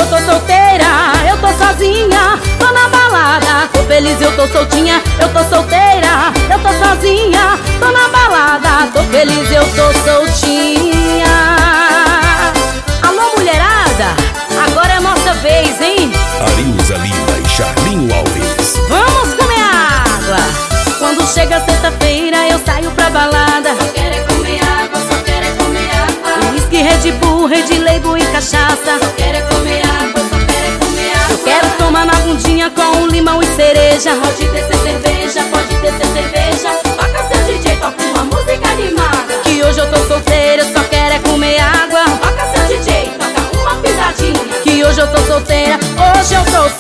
Eu tô solteira, eu tô sozinha, tô na balada, tô feliz, eu tô soltinha. Eu tô solteira, eu tô sozinha, tô na balada, tô feliz, eu tô soltinha. Alô, mulherada, agora é a nossa vez, hein? Arilza Lima e Charlinho Alves. Vamos comer água. Quando chega sexta-feira eu saio pra balada. Só quero é comer água, só quero é comer água. Whisky, Red Bull, Red Label e cachaça. Só quero é comer água, só quero é comer água. Eu quero tomar na bundinha com limão e cereja. Pode descer cerveja, pode descer cerveja. Toca seu DJ, toca uma música animada. Que hoje eu tô solteira, eu só quero é comer água. Toca seu DJ, toca uma pisadinha. Que hoje eu tô solteira, hoje eu tô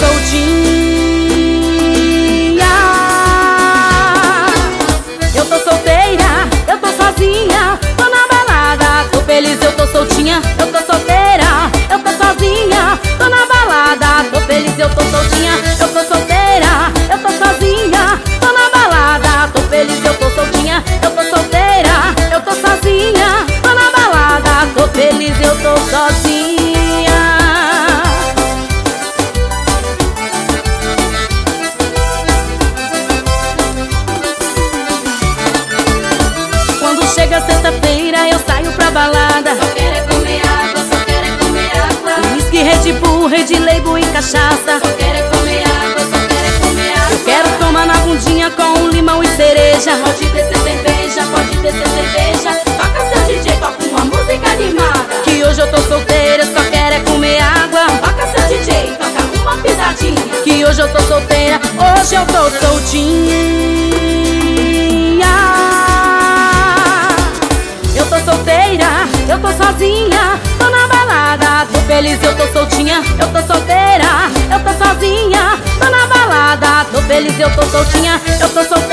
soltinha. Eu tô solteira, eu tô sozinha, tô na balada, tô feliz, eu tô soltinha. Eu tô solteira, eu tô sozinha, tô na balada, tô feliz, eu tô soltinha. Eu tô solteira, eu tô sozinha, tô na balada, tô feliz, eu tô soltinha. Eu tô solteira, eu tô sozinha, tô na balada, tô feliz, eu tô sozinha. Quando chega sexta-feira eu saio pra balada. Só quero é comer água, só quero é comer água. Whisky, Red Bull, Red Label e cachaça. Só quero é comer água, só quero é comer água. Eu quero tomar na bundinha com limão e cereja. Pode descer cerveja, pode descer cerveja. Toca seu DJ, toca uma música animada. Que hoje eu tô solteira, só quero é comer água. Toca seu DJ, toca uma pisadinha. Que hoje eu tô solteira, hoje eu tô soltinha. Eu tô solteira, eu tô sozinha, tô na balada, tô feliz, eu tô soltinha. Eu tô solteira, eu tô sozinha, tô na balada, tô feliz, eu tô soltinha. Eu tô solteira.